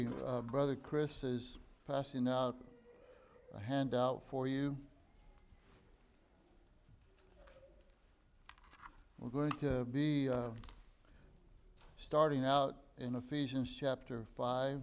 Brother Chris is passing out a handout for you. We're going to be starting out in Ephesians chapter 5.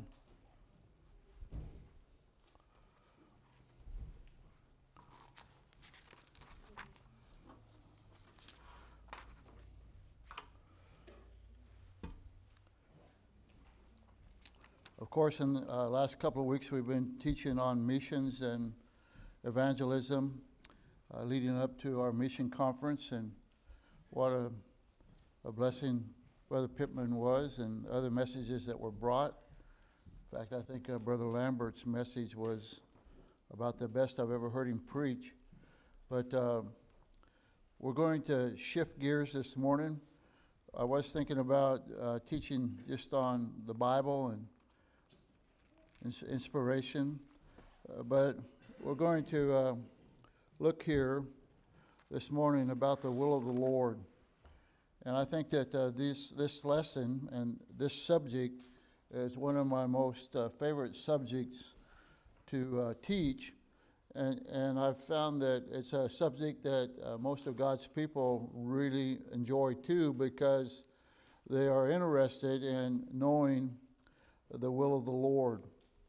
Of course, in the last couple of weeks, we've been teaching on missions and evangelism, leading up to our mission conference, and what a blessing Brother Pittman was, and other messages that were brought. In fact, I think Brother Lambert's message was about the best I've ever heard him preach. But we're going to shift gears this morning. I was thinking about teaching just on the Bible and inspiration, but we're going to look here this morning about the will of the Lord. And I think that this lesson and this subject is one of my most favorite subjects to teach, and I've found that it's a subject that most of God's people really enjoy too, because they are interested in knowing the will of the Lord.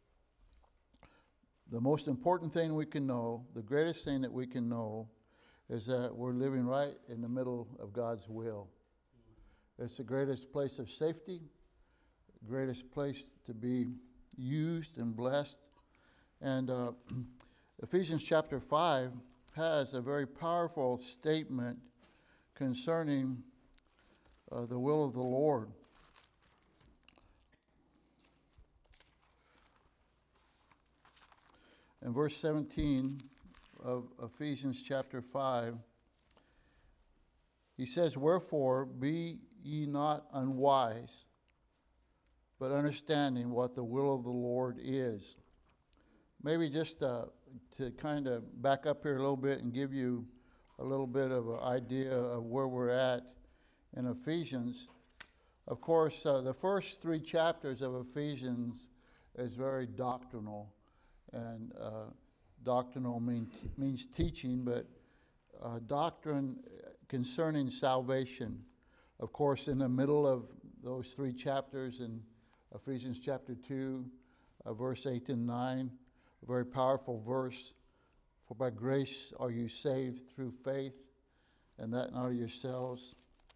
The most important thing we can know, the greatest thing that we can know, is that we're living right in the middle of God's will. It's the greatest place of safety, greatest place to be used and blessed. And Ephesians chapter 5 has a very powerful statement concerning the will of the Lord. In verse 17 of Ephesians chapter 5, he says, "Wherefore be ye not unwise, but understanding what the will of the Lord is." Maybe just to kind of back up here a little bit and give you a little bit of an idea of where we're at in Ephesians. Of course, the first 3 chapters of Ephesians is very doctrinal. And doctrinal means teaching, but doctrine concerning salvation. Of course, in the middle of those 3 chapters in Ephesians chapter 2, verse 8 and 9, a very powerful verse. "For by grace are you saved through faith, and that not of yourselves,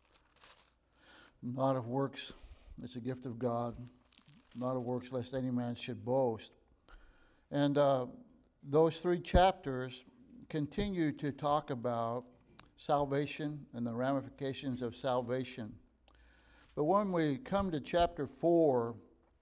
not of works, it's a gift of God, not of works, lest any man should boast." And those 3 chapters continue to talk about salvation and the ramifications of salvation. But when we come to chapter 4,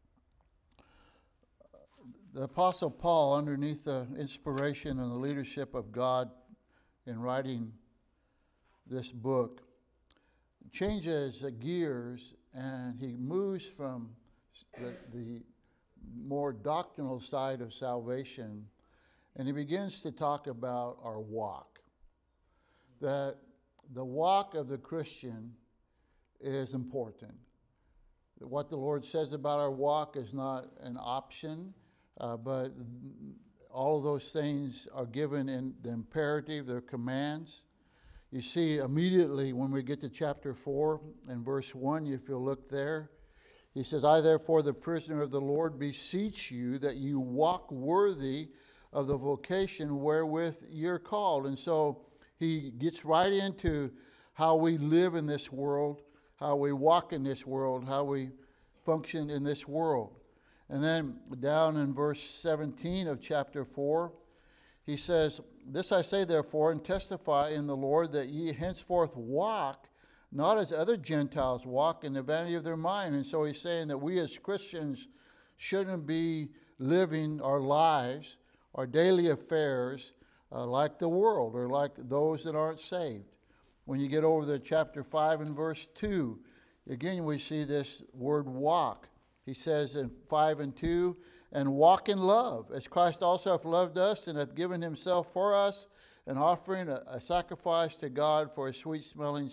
the Apostle Paul, underneath the inspiration and the leadership of God in writing this book, changes gears, and he moves from the more doctrinal side of salvation, and he begins to talk about our walk. That the walk of the Christian is important. What the Lord says about our walk is not an option, but all of those things are given in the imperative, they're commands. You see immediately when we get to chapter 4 and verse 1, if you'll look there, he says, "I therefore, the prisoner of the Lord, beseech you that you walk worthy of the vocation wherewith you're called." And so he gets right into how we live in this world, how we walk in this world, how we function in this world. And then down in verse 17 of chapter 4, he says, "This I say therefore, and testify in the Lord, that ye henceforth walk not as other Gentiles walk in the vanity of their mind." And so he's saying that we as Christians shouldn't be living our lives, our daily affairs, like the world or like those that aren't saved. When you get over to chapter 5 and verse 2, again we see this word walk. He says in 5 and 2, "And walk in love, as Christ also hath loved us, and hath given himself for us, an offering, a sacrifice to God for a sweet-smelling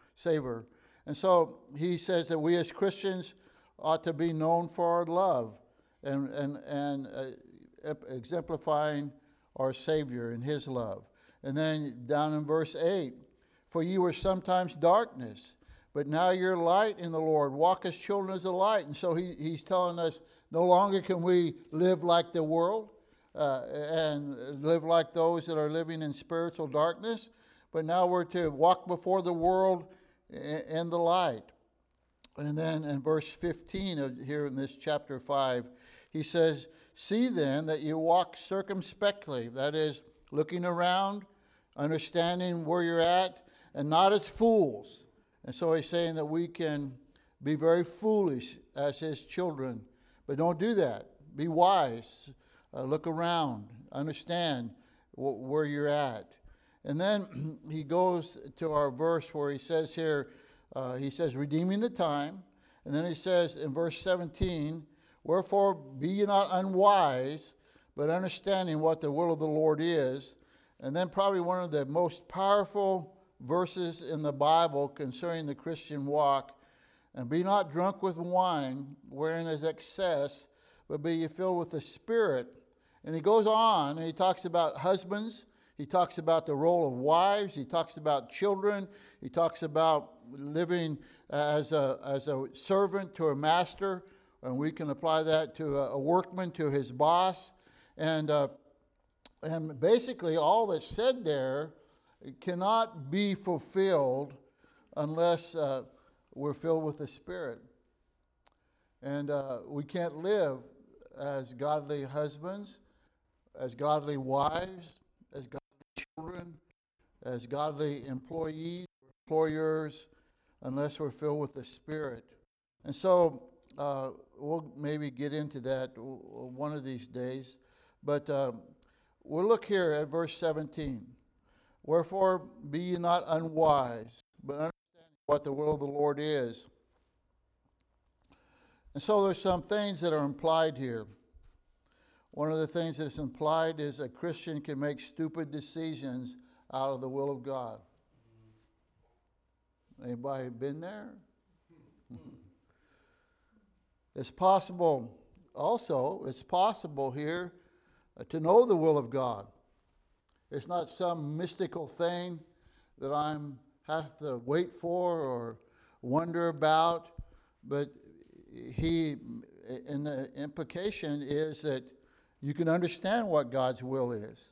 savor." And so he says that we as Christians ought to be known for our love. and exemplifying our Savior and His love. And then down in verse 8, for you were sometimes darkness, but now you're light in the Lord. Walk as children of the light. And so he's telling us no longer can we live like the world and live like those that are living in spiritual darkness, but now we're to walk before the world in the light. And then in verse 15 of here in this chapter 5, he says, see then that you walk circumspectly, that is, looking around, understanding where you're at, and not as fools. And so he's saying that we can be very foolish as his children, but don't do that. Be wise. Look around. Understand where you're at. And then he goes to our verse where he says here, he says, redeeming the time. And then he says in verse 17, wherefore be ye not unwise, but understanding what the will of the Lord is. And then probably one of the most powerful verses in the Bible concerning the Christian walk. And be not drunk with wine, wherein is excess, but be ye filled with the Spirit. And he goes on and he talks about husbands. He talks about the role of wives. He talks about children. He talks about living as a servant to a master. And we can apply that to a workman, to his boss. And basically all that's said there cannot be fulfilled unless we're filled with the Spirit. And we can't live as godly husbands, as godly wives, as godly children, as godly employees, employers, unless we're filled with the Spirit. And so we'll maybe get into that one of these days. But we'll look here at verse 17. Wherefore be ye not unwise, but understanding what the will of the Lord is. And so there's some things that are implied here. One of the things that is implied is a Christian can make stupid decisions out of the will of God. Anybody been there? It's possible here to know the will of God. It's not some mystical thing that I have to wait for or wonder about, but and the implication is that you can understand what God's will is.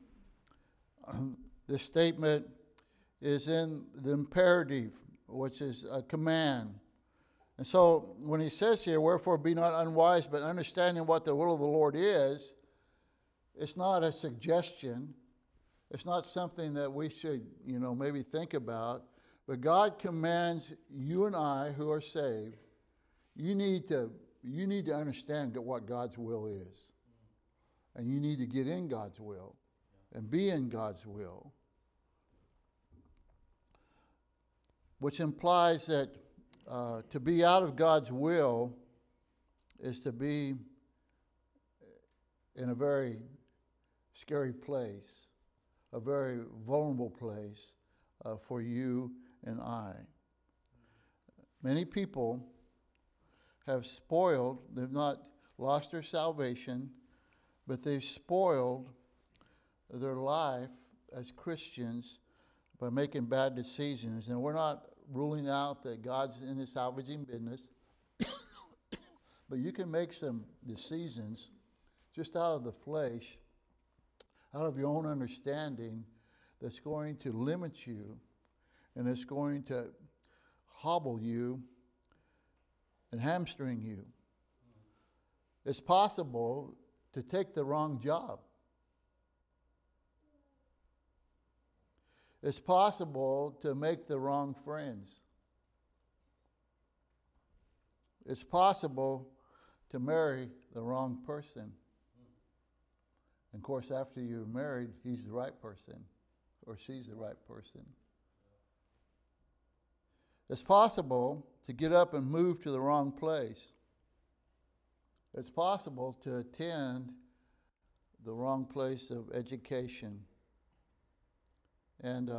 This statement is in the imperative, which is a command. And so when he says here, wherefore be not unwise, but understanding what the will of the Lord is, it's not a suggestion. It's not something that we should, maybe think about. But God commands you and I who are saved, you need to understand what God's will is. And you need to get in God's will and be in God's will. Which implies that to be out of God's will is to be in a very scary place, a very vulnerable place for you and I. Many people have spoiled, they've not lost their salvation, but they've spoiled their life as Christians by making bad decisions. And we're not ruling out that God's in the salvaging business, but you can make some decisions just out of the flesh, out of your own understanding, that's going to limit you and it's going to hobble you and hamstring you. It's possible to take the wrong job. It's possible to make the wrong friends. It's possible to marry the wrong person. And of course, after you're married, he's the right person or she's the right person. It's possible to get up and move to the wrong place. It's possible to attend the wrong place of education. And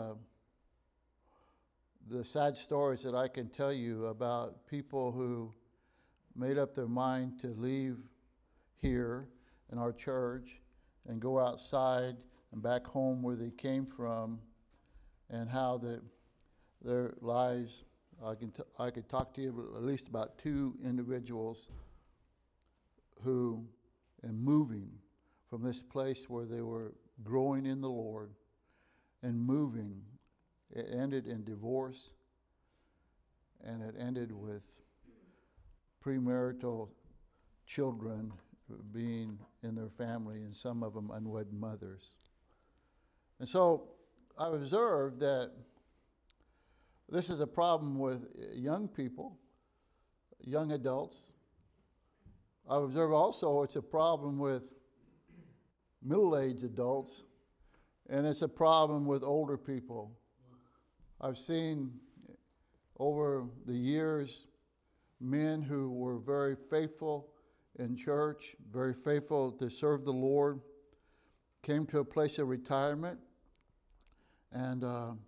the sad stories that I can tell you about people who made up their mind to leave here in our church and go outside and back home where they came from, and how their lives, I could talk to you at least about two individuals who, in moving from this place where they were growing in the Lord and moving, it ended in divorce, and it ended with premarital children being in their family, and some of them unwed mothers. And so I observed that this is a problem with young people, young adults. I observe also it's a problem with middle-aged adults, and it's a problem with older people. I've seen over the years men who were very faithful in church, very faithful to serve the Lord, came to a place of retirement and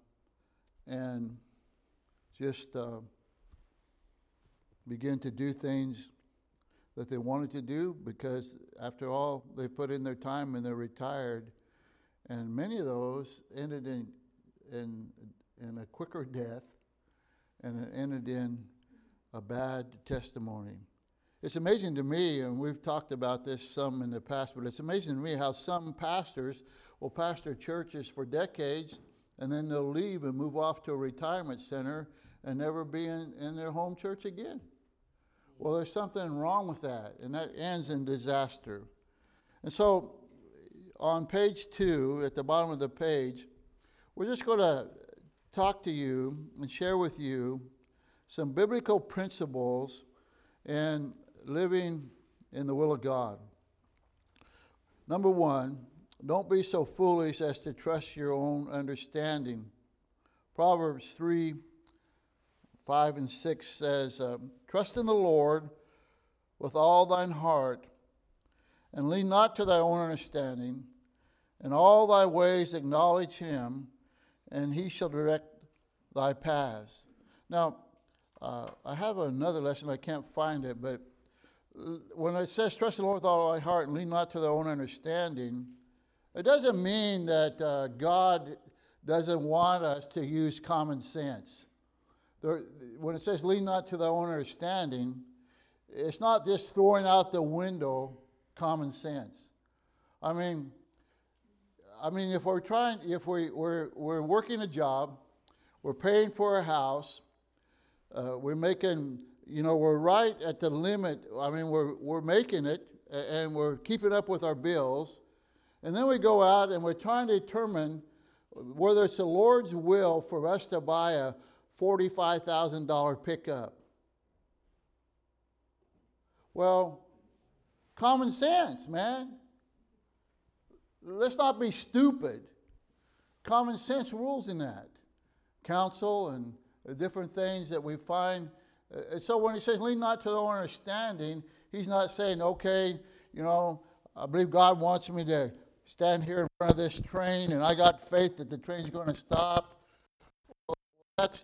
just began to do things that they wanted to do, because after all, they put in their time and they're retired. And many of those ended in a quicker death, and it ended in a bad testimony. It's amazing to me, and we've talked about this some in the past, but it's amazing to me how some pastors will pastor churches for decades, and then they'll leave and move off to a retirement center and never be in their home church again. Well, there's something wrong with that, and that ends in disaster. And so on page 2, at the bottom of the page, we're just going to talk to you and share with you some biblical principles in living in the will of God. Number 1, don't be so foolish as to trust your own understanding. Proverbs 3:5-6 says, trust in the Lord with all thine heart, and lean not to thy own understanding. In all thy ways acknowledge him, and he shall direct thy paths. Now, I have another lesson, I can't find it, but when it says trust in the Lord with all thy heart and lean not to thy own understanding, it doesn't mean that God doesn't want us to use common sense. When it says lean not to thy own understanding, it's not just throwing out the window common sense. I mean, if we're working a job, we're paying for a house, we're making, we're right at the limit. I mean, we're making it, and we're keeping up with our bills, and then we go out and we're trying to determine whether it's the Lord's will for us to buy a $45,000 pickup. Well, common sense, man. Let's not be stupid. Common sense rules in that. Counsel and different things that we find. So when he says lean not to the own understanding, he's not saying, okay, I believe God wants me to stand here in front of this train, and I got faith that the train's going to stop. Well, that's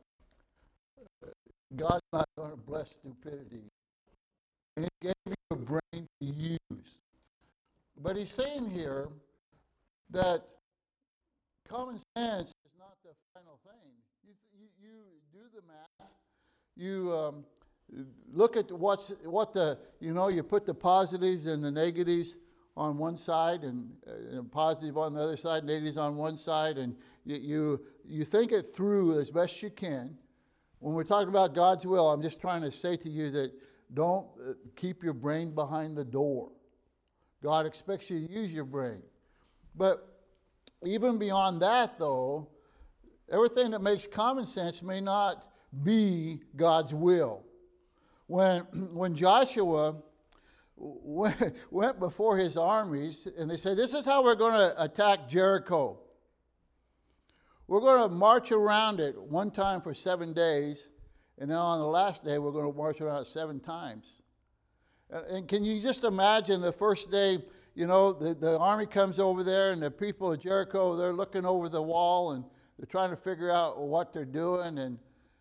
God's not going to bless stupidity. And he gave you a brain to use. But he's saying here that common sense is not the final thing. You do the math. You look at you put the positives and the negatives on one side, and positive on the other side, negatives on one side, and you think it through as best you can. When we're talking about God's will, I'm just trying to say to you that don't keep your brain behind the door. God expects you to use your brain. But even beyond that, though, everything that makes common sense may not be God's will. When Joshua went before his armies, and they said, this is how we're going to attack Jericho. We're going to march around it one time for 7 days, and then on the last day, we're going to march around it 7 times. And can you just imagine the first day, the army comes over there, and the people of Jericho, they're looking over the wall, and they're trying to figure out what they're doing,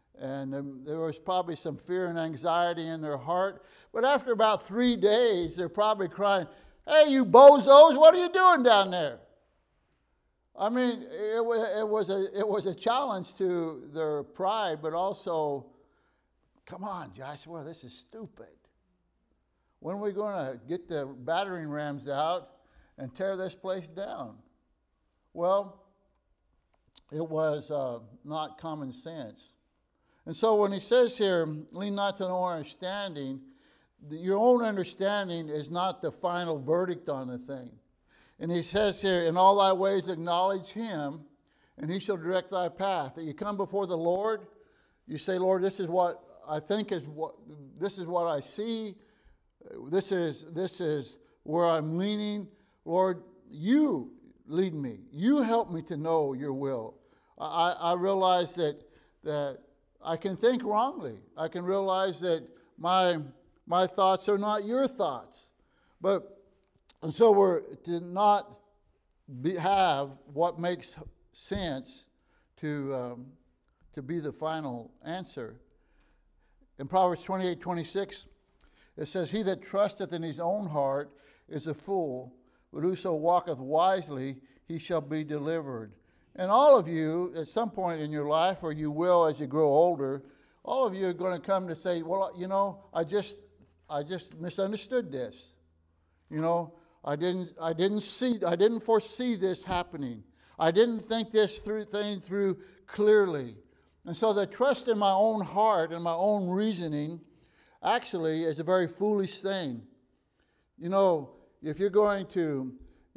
And there was probably some fear and anxiety in their heart. But after about 3 days, they're probably crying, "Hey, you bozos, what are you doing down there?" I mean, it was a challenge to their pride, but also, come on, Joshua, this is stupid. When are we going to get the battering rams out and tear this place down? Well, it was not common sense. And so when he says here, lean not to no understanding, your own understanding is not the final verdict on the thing. And he says here, in all thy ways acknowledge him, and he shall direct thy path. That you come before the Lord, you say, Lord, this is what I think this is what I see. This is where I'm leaning. Lord, you lead me. You help me to know your will. I realize that I can think wrongly. I can realize that my thoughts are not your thoughts. And so we're to not have what makes sense to be the final answer. In Proverbs 28:26, it says, "He that trusteth in his own heart is a fool, but whoso walketh wisely, he shall be delivered." And all of you, at some point in your life, or you will as you grow older, all of you are going to come to say, "Well, I just misunderstood this. I didn't foresee this happening. I didn't think this thing through clearly." And so the trust in my own heart and my own reasoning actually is a very foolish thing. If you're going to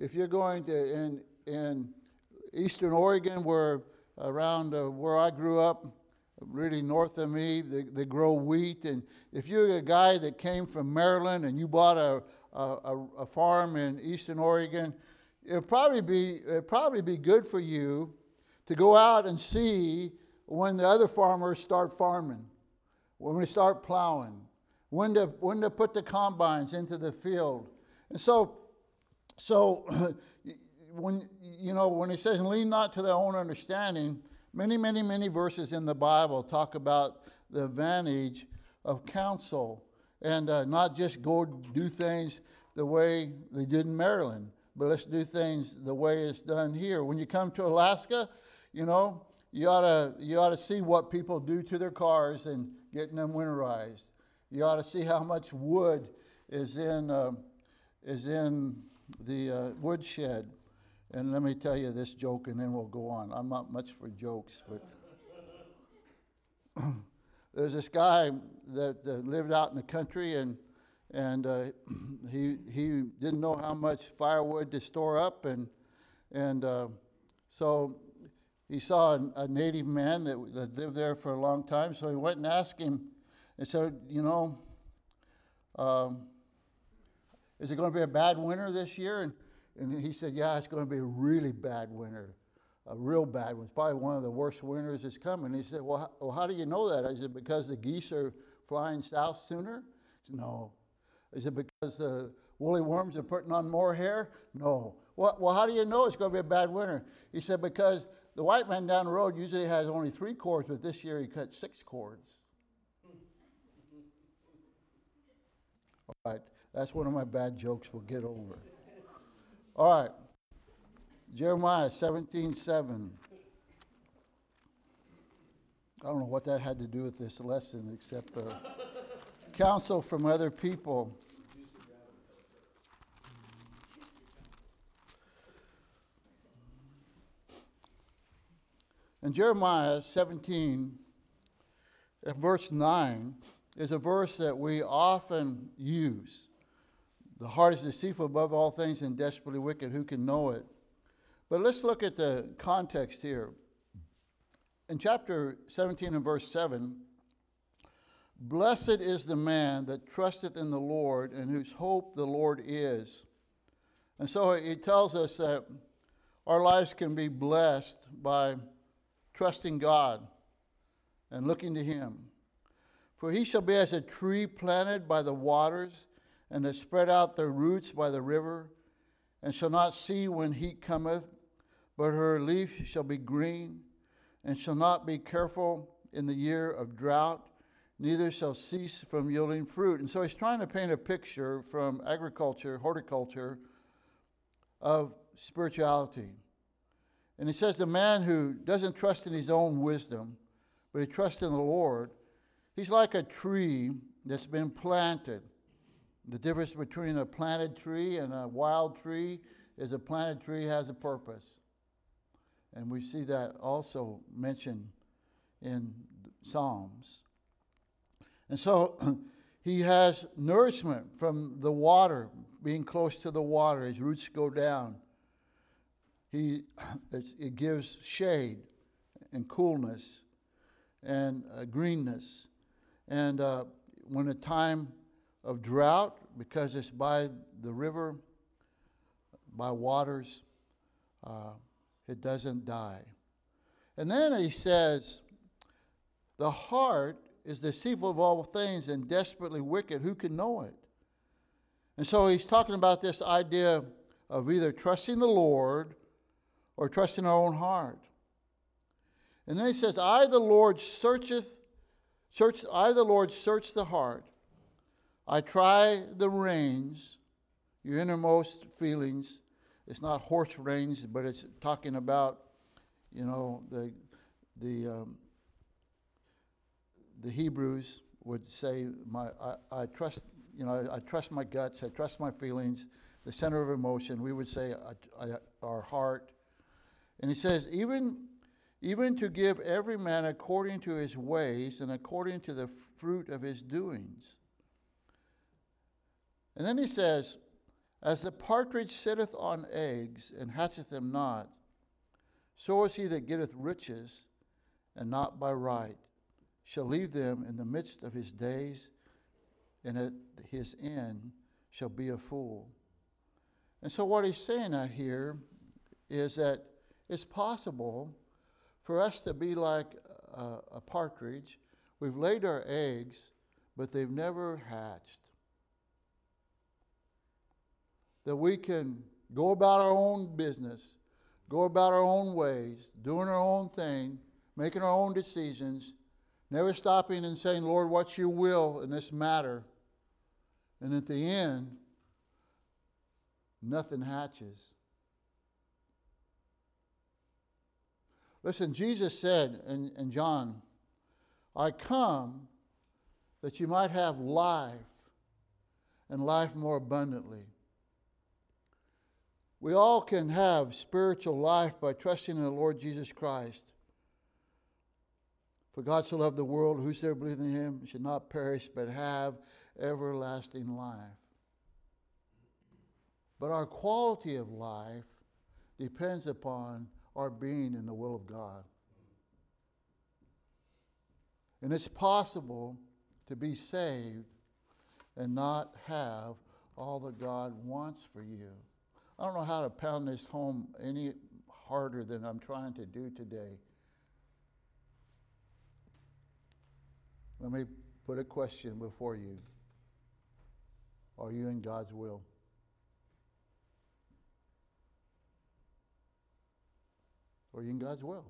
in Eastern Oregon, around where I grew up, really north of me, they grow wheat. And if you're a guy that came from Maryland and you bought a farm in Eastern Oregon, it'd probably be good for you to go out and see when the other farmers start farming, when we start plowing, when to put the combines into the field. And so when he says, "Lean not to their own understanding," many verses in the Bible talk about the advantage of counsel, and not just go do things the way they did in Maryland, but let's do things the way it's done here. When you come to Alaska, you ought to see what people do to their cars and getting them winterized. You ought to see how much wood is in the woodshed. And let me tell you this joke, and then we'll go on. I'm not much for jokes, but there's this guy that lived out in the country, and he didn't know how much firewood to store up, and so he saw a native man that lived there for a long time. So he went and asked him and said, "Is it going to be a bad winter this year?" And he said, "Yeah, it's going to be a really bad winter, a real bad one. It's probably one of the worst winters that's coming." He said, well, how do you know that? Is it because the geese are flying south sooner? He said, "No." Is it because the woolly worms are putting on more hair? No. Well, how do you know it's going to be a bad winter? He said, "Because the white man down the road usually has only 3 cords, but this year he cut 6 cords. All right, that's one of my bad jokes we'll get over. All right, Jeremiah 17:7. I don't know what that had to do with this lesson, except counsel from other people. And Jeremiah 17, verse 9, is a verse that we often use. "The heart is deceitful above all things and desperately wicked. Who can know it?" But let's look at the context here. In chapter 17 and verse 7, "Blessed is the man that trusteth in the Lord, and whose hope the Lord is." And so it tells us that our lives can be blessed by trusting God and looking to him. "For he shall be as a tree planted by the waters, and that spread out their roots by the river, and shall not see when heat cometh, but her leaf shall be green, and shall not be careful in the year of drought, neither shall cease from yielding fruit. And so he's trying to paint a picture from agriculture, horticulture, of spirituality. And he says the man who doesn't trust in his own wisdom, but he trusts in the Lord, he's like a tree that's been planted. The difference between a planted tree and a wild tree is a planted tree has a purpose. And we see that also mentioned in Psalms. And so he has nourishment from the water, being close to the water. His roots go down. It gives shade and coolness and greenness. And when a time of drought, because it's by the river, by waters, it doesn't die. And then he says, the heart is deceitful of all things and desperately wicked. Who can know it? And so he's talking about this idea of either trusting the Lord or trusting our own heart. And then he says, I the Lord search the heart. I try the reins, your innermost feelings. It's not horse reins, but it's talking about, the Hebrews would say, I trust, I trust my guts, I trust my feelings, the center of emotion. We would say our heart. And he says, even to give every man according to his ways and according to the fruit of his doings. And then he says, as the partridge sitteth on eggs and hatcheth them not, so is he that getteth riches, and not by right, shall leave them in the midst of his days, and at his end shall be a fool. And so what he's saying out here is that it's possible for us to be like a partridge. We've laid our eggs, but they've never hatched. That we can go about our own business, go about our own ways, doing our own thing, making our own decisions, never stopping and saying, Lord, what's your will in this matter? And at the end, nothing hatches. Listen, Jesus said in John, I come that you might have life, and life more abundantly. We all can have spiritual life by trusting in the Lord Jesus Christ. For God so loved the world, whosoever believeth in him should not perish, but have everlasting life. But our quality of life depends upon our being in the will of God. And it's possible to be saved and not have all that God wants for you. I don't know how to pound this home any harder than I'm trying to do today. Let me put a question before you. Are you in God's will? Are you in God's will?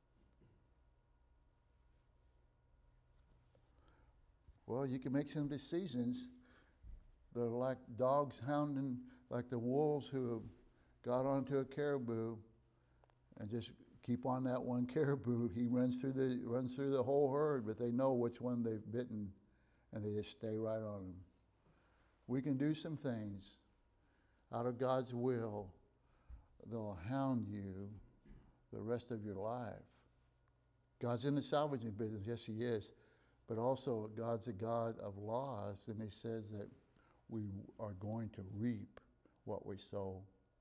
Well, you can make some decisions that are like dogs hounding, like the wolves who got onto a caribou and just keep on that one caribou. He runs through the whole herd, but they know which one they've bitten, and they just stay right on him. We can do some things out of God's will that'll hound you the rest of your life. God's in the salvaging business, yes, he is, but also God's a God of laws, and he says that we are going to reap what we sow.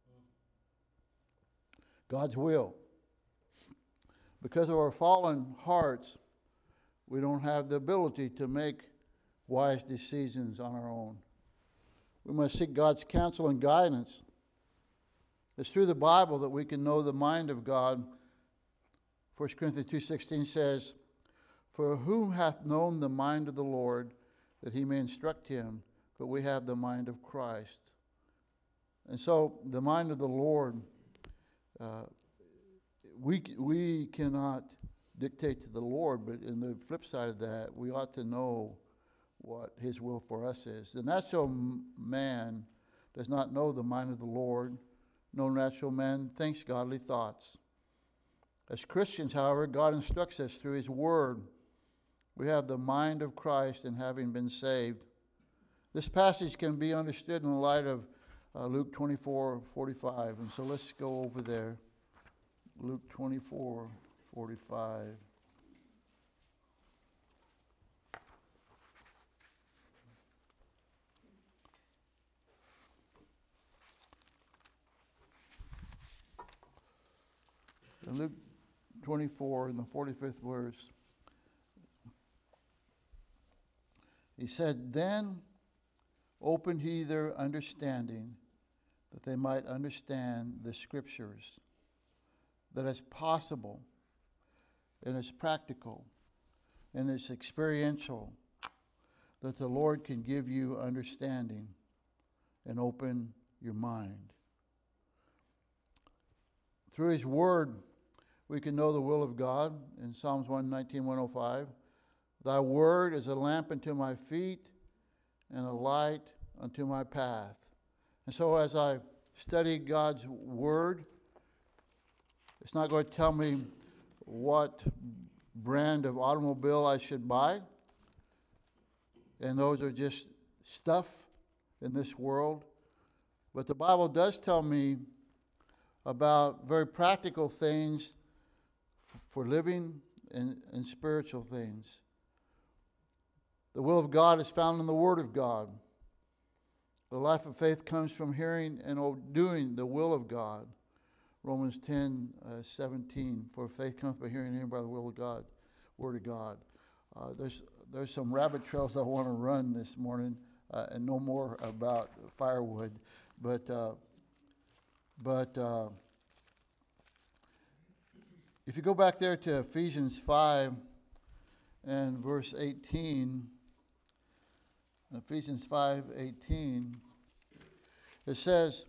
God's will. Because of our fallen hearts, we don't have the ability to make wise decisions on our own. We must seek God's counsel and guidance. It's through the Bible that we can know the mind of God. 1 Corinthians 2:16 says, for whom hath known the mind of the Lord, that he may instruct him? But we have the mind of Christ. And so the mind of the Lord, we cannot dictate to the Lord, but in the flip side of that, we ought to know what his will for us is. The natural man does not know the mind of the Lord. No natural man thinks godly thoughts. As Christians, however, God instructs us through his word. We have the mind of Christ in having been saved. This passage can be understood in the light of Luke 24:45. And so let's go over there. Luke 24:45. In Luke 24, in the 45th verse, he said, "Then opened he their understanding, that they might understand the Scriptures." That it's possible, and it's practical, and it's experiential, that the Lord can give you understanding and open your mind. Through his word, we can know the will of God. In Psalms 119, 105, "Thy word is a lamp unto my feet and a light unto my path." And so as I study God's word, it's not going to tell me what brand of automobile I should buy. And those are just stuff in this world. But the Bible does tell me about very practical things for living and spiritual things. The will of God is found in the Word of God. The life of faith comes from hearing and doing the will of God. Romans 10:17. For faith comes by hearing and hearing by the will of God, Word of God. There's some rabbit trails I want to run this morning and know more about firewood. But if you go back there to Ephesians 5 and verse 18, Ephesians 5:18, it says,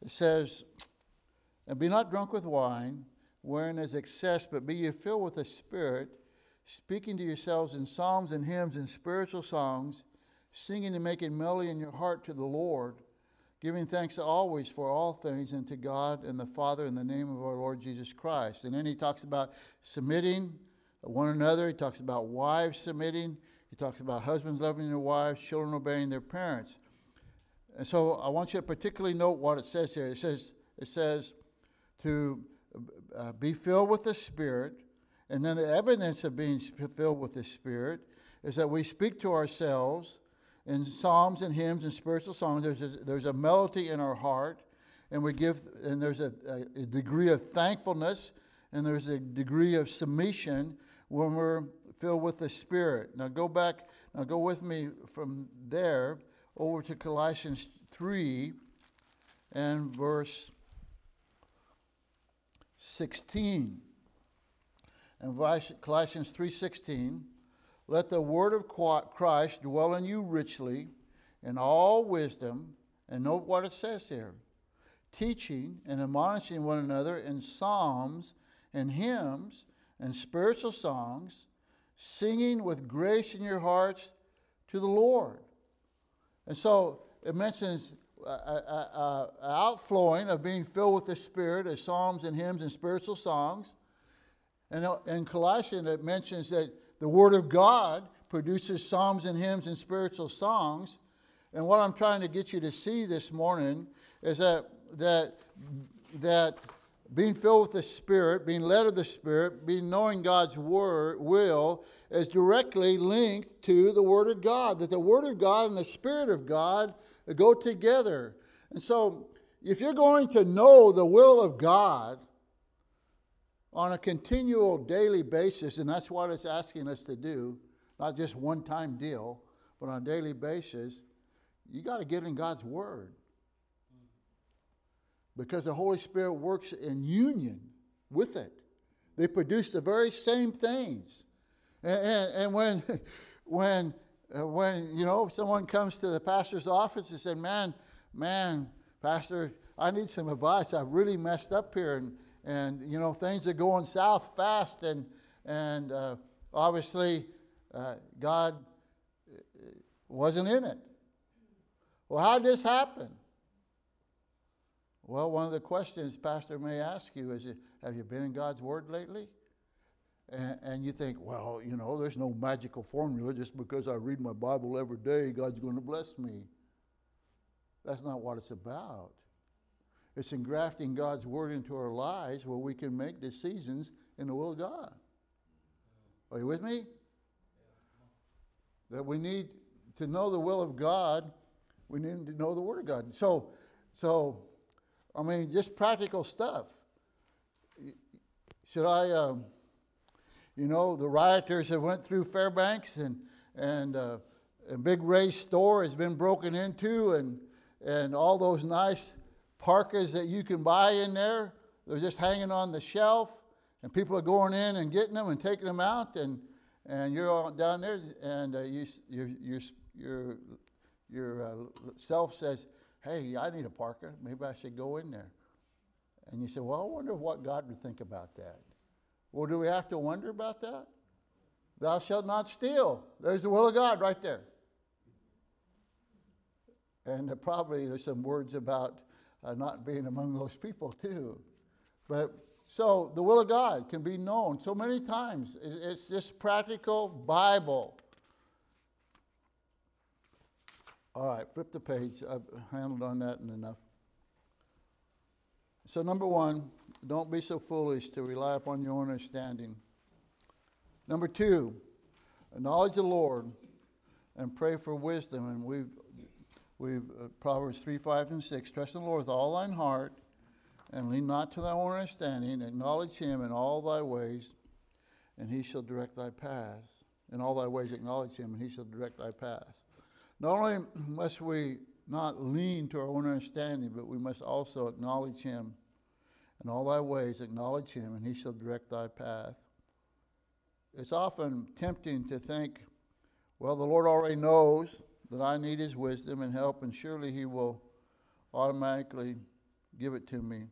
"And be not drunk with wine, wherein is excess, but be ye filled with the Spirit, speaking to yourselves in psalms and hymns and spiritual songs, singing and making melody in your heart to the Lord, giving thanks always for all things unto God and the Father in the name of our Lord Jesus Christ." And then he talks about submitting one another. He talks about wives submitting. He talks about husbands loving their wives, children obeying their parents. And so I want you to particularly note what it says here. It says to be filled with the Spirit. And then the evidence of being filled with the Spirit is that we speak to ourselves in psalms and hymns and spiritual songs. There's a melody in our heart, and there's a degree of thankfulness, and there's a degree of submission when we're filled with the Spirit. Now go with me from there over to Colossians 3 and verse 16. And Colossians 3:16, "Let the word of Christ dwell in you richly in all wisdom," and note what it says here, "teaching and admonishing one another in psalms and hymns and spiritual songs, singing with grace in your hearts to the Lord." And so it mentions outflowing of being filled with the Spirit as psalms and hymns and spiritual songs. And in Colossians, it mentions that the Word of God produces psalms and hymns and spiritual songs. And what I'm trying to get you to see this morning is that being filled with the Spirit, being led of the Spirit, knowing God's will is directly linked to the Word of God. That the Word of God and the Spirit of God go together. And so if you're going to know the will of God on a continual daily basis, and that's what it's asking us to do, not just one-time deal, but on a daily basis, you got to get in God's Word. Because the Holy Spirit works in union with it. They produce the very same things. And when someone comes to the pastor's office and says, man, Pastor, I need some advice. I've really messed up here, and things are going south fast, and and obviously God wasn't in it. Well, how did this happen? Well, one of the questions Pastor may ask you is, have you been in God's Word lately? And you think, well, there's no magical formula. Just because I read my Bible every day, God's going to bless me. That's not what it's about. It's engrafting God's Word into our lives where we can make decisions in the will of God. Are you with me? That we need to know the will of God. We need to know the Word of God. So just practical stuff. Should I, the rioters that went through Fairbanks and Big Ray's store has been broken into, and all those nice parkas that you can buy in there, they're just hanging on the shelf, and people are going in and getting them and taking them out, and you're all down there, and your self says, hey, I need a parka. Maybe I should go in there. And you say, well, I wonder what God would think about that. Well, do we have to wonder about that? Thou shalt not steal. There's the will of God right there. And probably there's some words about not being among those people too. But so the will of God can be known so many times. It's just practical Bible. All right, flip the page. I've handled on that enough. So number one, don't be so foolish to rely upon your own understanding. Number two, acknowledge the Lord and pray for wisdom. And we've Proverbs 3, 5, and 6. Trust in the Lord with all thine heart and lean not to thy own understanding. Acknowledge him in all thy ways, and he shall direct thy paths. In all thy ways acknowledge him, and he shall direct thy paths. Not only must we not lean to our own understanding, but we must also acknowledge him. In all thy ways acknowledge him, and he shall direct thy path. It's often tempting to think, well, the Lord already knows that I need his wisdom and help, and surely he will automatically give it to me.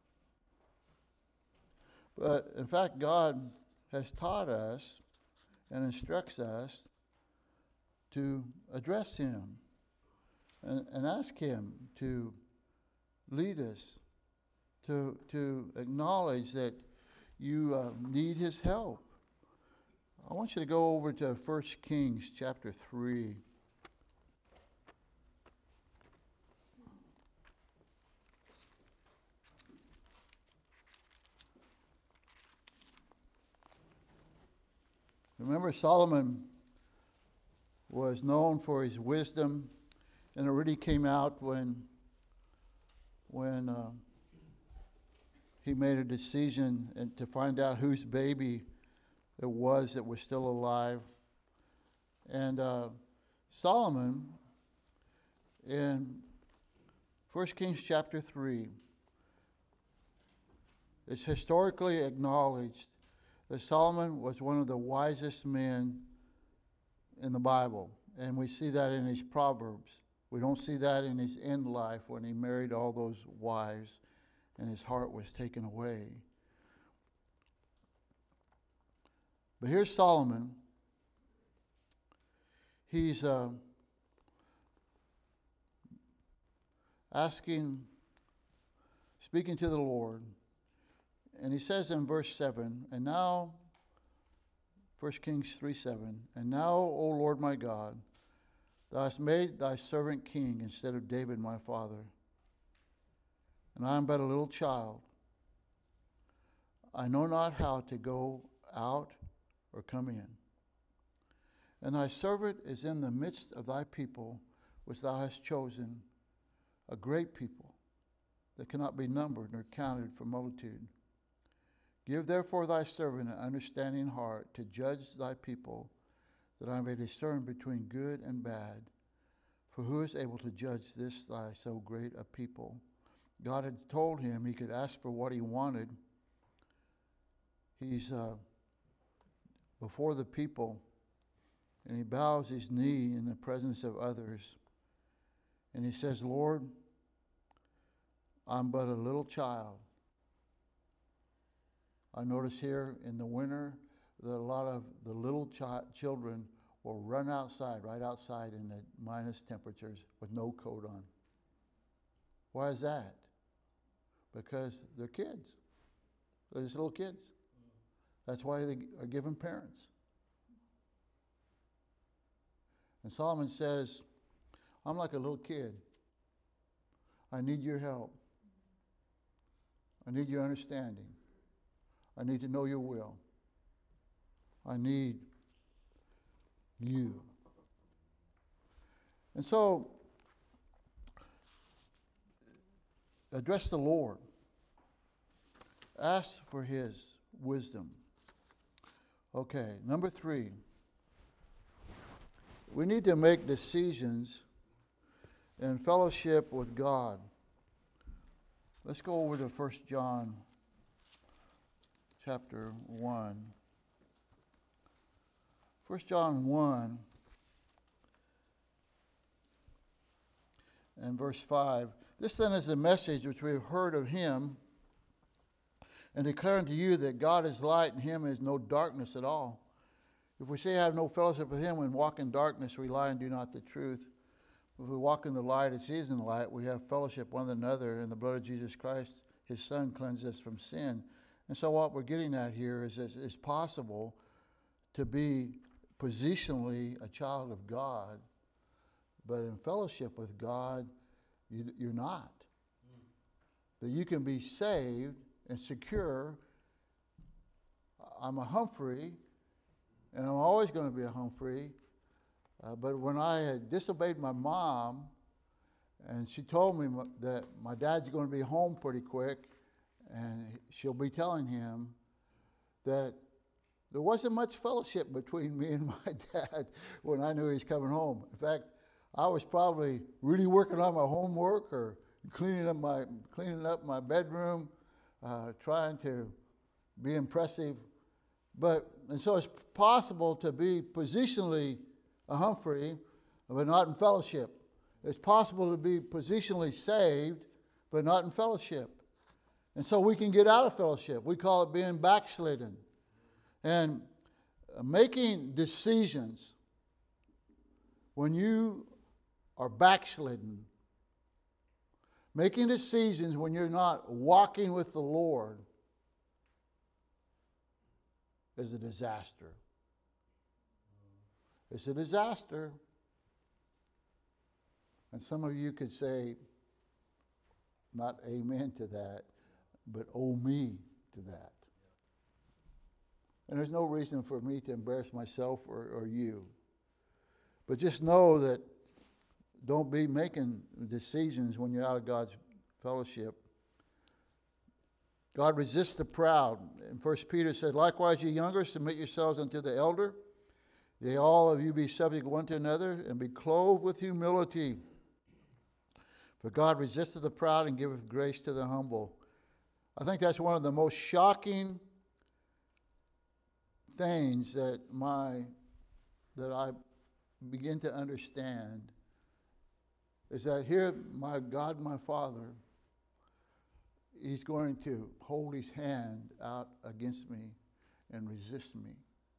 But in fact, God has taught us and instructs us to address him and ask him to lead us, to acknowledge that you need his help. I want you to go over to 1 Kings chapter 3. Remember, Solomon was known for his wisdom, and it really came out when he made a decision and to find out whose baby it was that was still alive. And Solomon, in 1 Kings chapter 3, it's historically acknowledged that Solomon was one of the wisest men in the Bible. And we see that in his Proverbs. We don't see that in his end life when he married all those wives and his heart was taken away. But here's Solomon. He's speaking to the Lord. And he says in verse 7, and now, 1 Kings 3:7, and now, O Lord my God, thou hast made thy servant king instead of David my father. And I am but a little child. I know not how to go out or come in. And thy servant is in the midst of thy people, which thou hast chosen, a great people that cannot be numbered nor counted for multitude. Give therefore thy servant an understanding heart to judge thy people, that I may discern between good and bad. For who is able to judge this thy so great a people? God had told him he could ask for what he wanted. He's before the people, and he bows his knee in the presence of others. And he says, Lord, I'm but a little child. I notice here in the winter, that a lot of the little children will run outside, right outside in the minus temperatures with no coat on. Why is that? Because they're kids. They're just little kids. That's why they are given parents. And Solomon says, I'm like a little kid. I need your help. I need your understanding. I need to know your will. I need you. And so, address the Lord. Ask for his wisdom. Okay, number 3. We need to make decisions in fellowship with God. Let's go over to 1 John chapter 1. 1 John 1 and verse 5. This then is the message which we have heard of him, and declare unto you that God is light, and him is no darkness at all. If we say I have no fellowship with him and walk in darkness, we lie and do not the truth. If we walk in the light as he is in the light, we have fellowship one with another, and the blood of Jesus Christ, his Son, cleanses us from sin. And so what we're getting at here is it's possible to be positionally a child of God, but in fellowship with God, you're not. That you can be saved and secure. I'm a Humphrey, and I'm always going to be a Humphrey. But when I had disobeyed my mom, and she told me that my dad's going to be home pretty quick, and she'll be telling him that there wasn't much fellowship between me and my dad when I knew he was coming home. In fact, I was probably really working on my homework or cleaning up my bedroom, trying to be impressive. And so it's possible to be positionally a Humphrey, but not in fellowship. It's possible to be positionally saved, but not in fellowship. And so we can get out of fellowship. We call it being backslidden. And making decisions when you are backslidden, making decisions when you're not walking with the Lord, is a disaster. It's a disaster. And some of you could say, not amen to that, but oh me to that. And there's no reason for me to embarrass myself or you. But just know that don't be making decisions when you're out of God's fellowship. God resists the proud. And 1 Peter said, likewise, ye younger, submit yourselves unto the elder. Yea, all of you be subject one to another, and be clothed with humility. For God resisteth the proud and giveth grace to the humble. I think that's one of the most shocking things that I begin to understand, is that here my God, my Father, he's going to hold his hand out against me and resist me.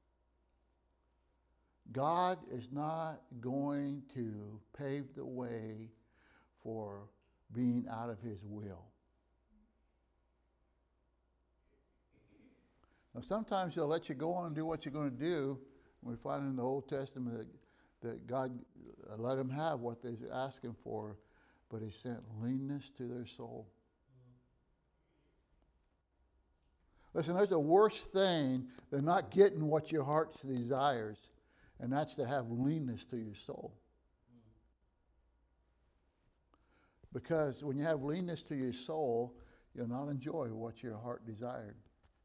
God is not going to pave the way for being out of his will. Now, sometimes he'll let you go on and do what you're going to do. We find in the Old Testament that God let them have what they're asking for, but he sent leanness to their soul. Listen, there's a worse thing than not getting what your heart desires, and that's to have leanness to your soul. Because when you have leanness to your soul, you'll not enjoy what your heart desired.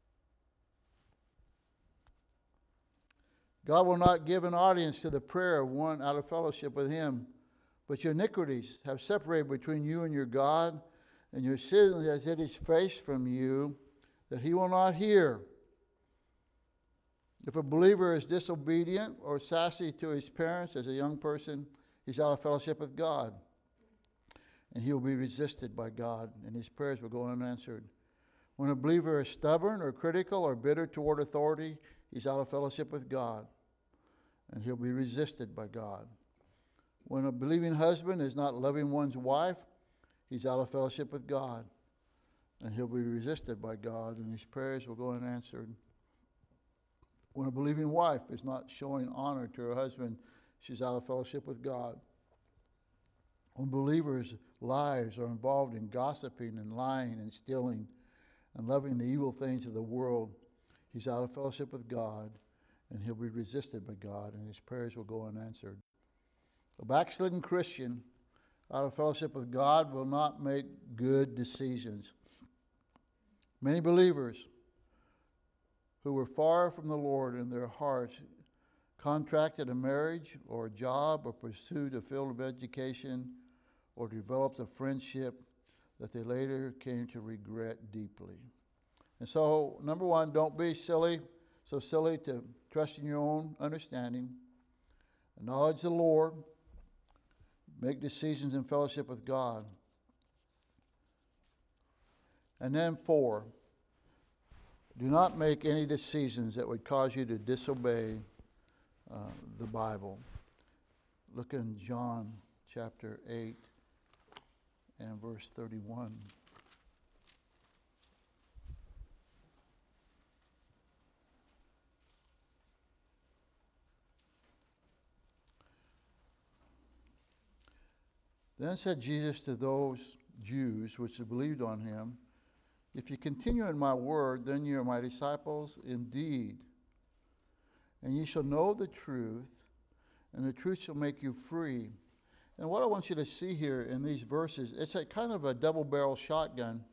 God will not give an audience to the prayer of one out of fellowship with him, but your iniquities have separated between you and your God, and your sin has hid his face from you, that he will not hear. If a believer is disobedient or sassy to his parents as a young person, he's out of fellowship with God. And he will be resisted by God, and his prayers will go unanswered. When a believer is stubborn or critical or bitter toward authority, he's out of fellowship with God, and he'll be resisted by God. When a believing husband is not loving one's wife, he's out of fellowship with God, and he'll be resisted by God, and his prayers will go unanswered. When a believing wife is not showing honor to her husband, she's out of fellowship with God. When believers' lives are involved in gossiping and lying and stealing and loving the evil things of the world, he's out of fellowship with God, and he'll be resisted by God, and his prayers will go unanswered. A backslidden Christian out of fellowship with God will not make good decisions. Many believers who were far from the Lord in their hearts contracted a marriage or a job or pursued a field of education or developed a friendship that they later came to regret deeply. And so, number one, don't be so silly to trust in your own understanding. Acknowledge the Lord. Make decisions in fellowship with God. And then 4, do not make any decisions that would cause you to disobey the Bible. Look in John chapter 8 and verse 31. Then said Jesus to those Jews which had believed on him, if you continue in my word, then you are my disciples indeed. And ye shall know the truth, and the truth shall make you free. And what I want you to see here in these verses, it's a kind of a double-barrel shotgun.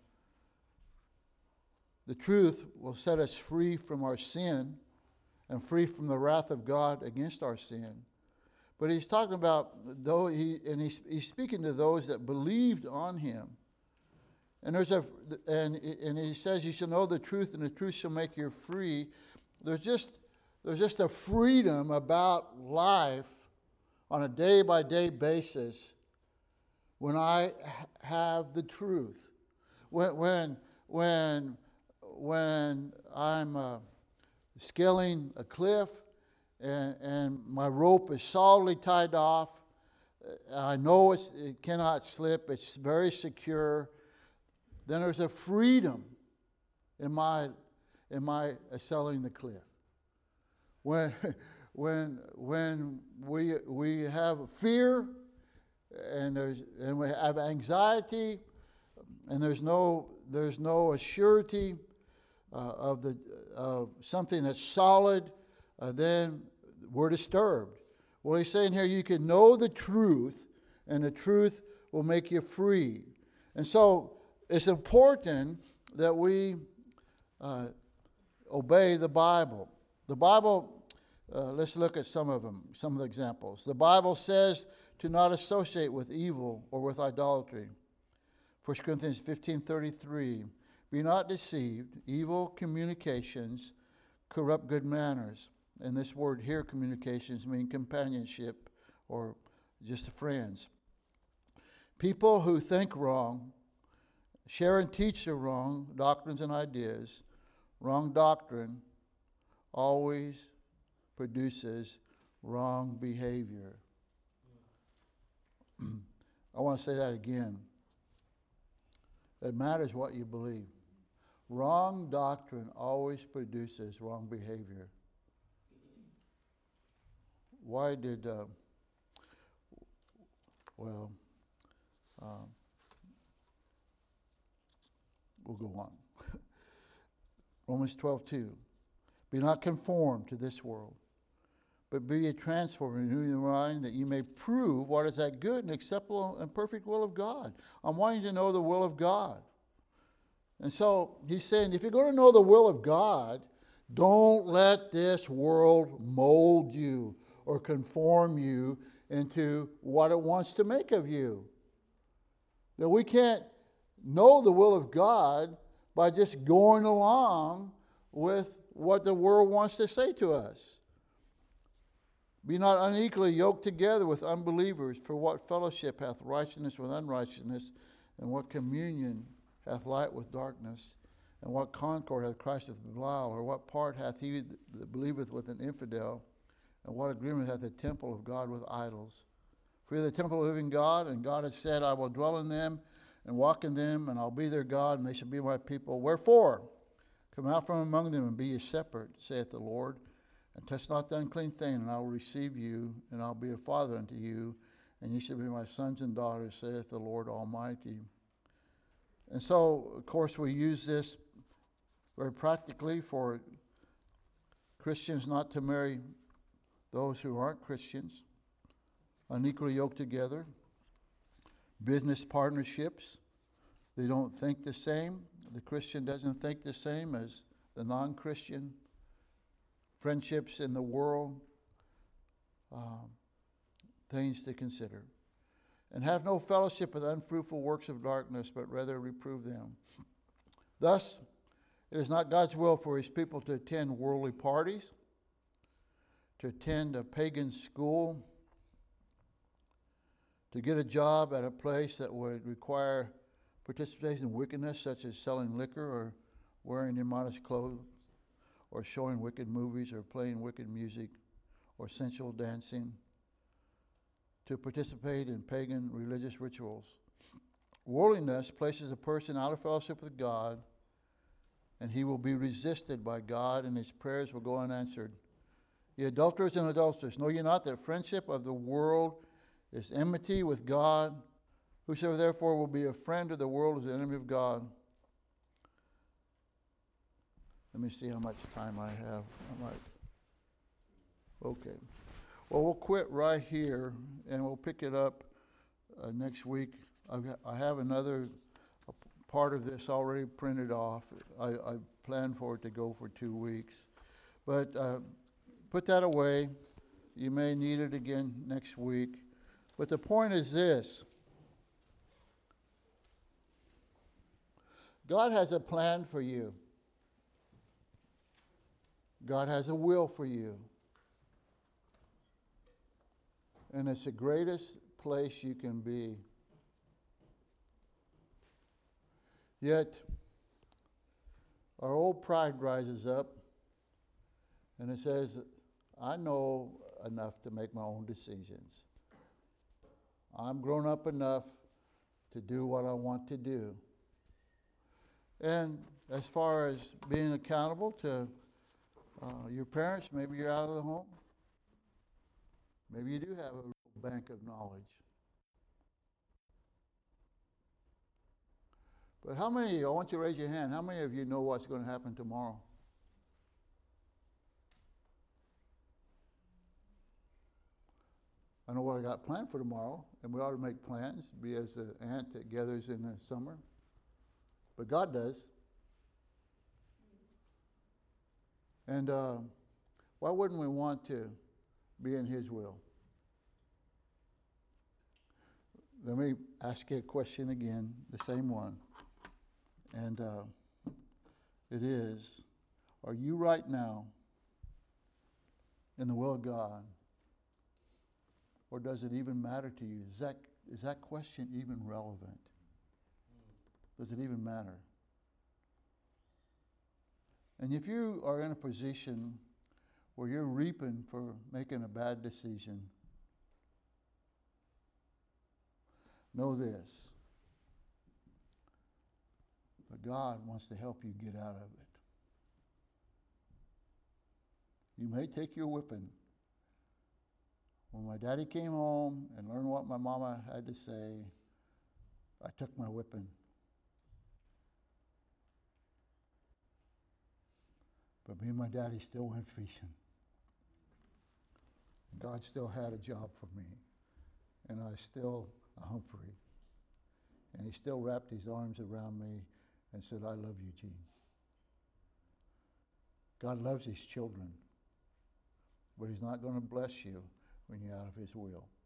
The truth will set us free from our sin and free from the wrath of God against our sin. But he's talking about, he's speaking to those that believed on him. And and he says, you shall know the truth, and the truth shall make you free. There's just a freedom about life on a day-by-day basis when I have the truth. When I'm scaling a cliff and my rope is solidly tied off, I know it cannot slip, it's very secure, then there's a freedom in my scaling the cliff. When we have fear and we have anxiety and there's no assurity of something that's solid, then we're disturbed. Well, he's saying here you can know the truth, and the truth will make you free. And so it's important that we obey the Bible. The Bible, let's look at some of the examples. The Bible says to not associate with evil or with idolatry. 1 Corinthians 15:33, be not deceived, evil communications corrupt good manners. And this word here, communications, mean companionship or just friends. People who think wrong, share and teach the wrong doctrines and ideas. Wrong doctrine always produces wrong behavior. I want to say that again. It matters what you believe. Wrong doctrine always produces wrong behavior. Why did, we'll go on. Romans 12:2. Be not conformed to this world, but be ye transformed, renewing your mind, that you may prove what is that good and acceptable and perfect will of God. I'm wanting to know the will of God. And so he's saying, if you're going to know the will of God, don't let this world mold you or conform you into what it wants to make of you. That we can't know the will of God by just going along with what the world wants to say to us. Be not unequally yoked together with unbelievers, for what fellowship hath righteousness with unrighteousness, and what communion hath light with darkness? And what concord hath Christ with Belial? Or what part hath he that believeth with an infidel? And what agreement hath the temple of God with idols? For ye are the temple of the living God, and God hath said, I will dwell in them and walk in them, and I'll be their God, and they shall be my people. Wherefore, come out from among them, and be ye separate, saith the Lord, and touch not the unclean thing, and I will receive you, and I'll be a father unto you, and ye shall be my sons and daughters, saith the Lord Almighty. And so, of course, we use this very practically for Christians not to marry those who aren't Christians, unequally yoked together. Business partnerships, they don't think the same. The Christian doesn't think the same as the non-Christian. Friendships in the world, things to consider. And have no fellowship with unfruitful works of darkness, but rather reprove them. Thus, it is not God's will for his people to attend worldly parties, to attend a pagan school, to get a job at a place that would require participation in wickedness, such as selling liquor or wearing immodest clothes, or showing wicked movies or playing wicked music or sensual dancing, to participate in pagan religious rituals. Worldliness places a person out of fellowship with God, and he will be resisted by God, and his prayers will go unanswered. Ye adulterers and adulterers, know ye not that friendship of the world is enmity with God? Whosoever therefore will be a friend of the world is an enemy of God. Let me see how much time I have. Okay. Well, we'll quit right here, and we'll pick it up next week. I have another part of this already printed off. I plan for it to go for 2 weeks. But put that away. You may need it again next week. But the point is this. God has a plan for you. God has a will for you. And it's the greatest place you can be. Yet, our old pride rises up, and it says, I know enough to make my own decisions. I'm grown up enough to do what I want to do. And as far as being accountable to your parents, maybe you're out of the home. Maybe you do have a bank of knowledge. But how many, I want you to raise your hand, how many of you know what's going to happen tomorrow? I know what I got planned for tomorrow, and we ought to make plans, be as the ant that gathers in the summer. But God does. And why wouldn't we want to be in his will? Let me ask you a question again, the same one. And it is, are you right now in the will of God? Or does it even matter to you? Is that question even relevant? Does it even matter? And if you are in a position where you're reaping for making a bad decision, know this, that God wants to help you get out of it. You may take your whipping. When my daddy came home and learned what my mama had to say, I took my whipping. But me and my daddy still went fishing. God still had a job for me. And I still a Humphrey. And he still wrapped his arms around me and said, I love you, Gene. God loves his children. But he's not going to bless you when you're out of his will.